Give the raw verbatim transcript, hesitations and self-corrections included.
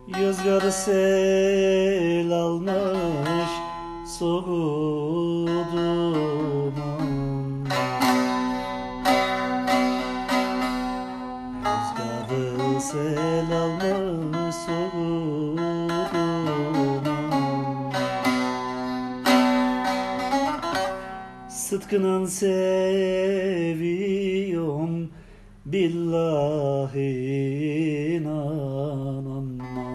Yozgarı sel almış soğudu duman. Yozgarı sel almış soğudu duman. Sıtkınan seviyorum, billahi inananma.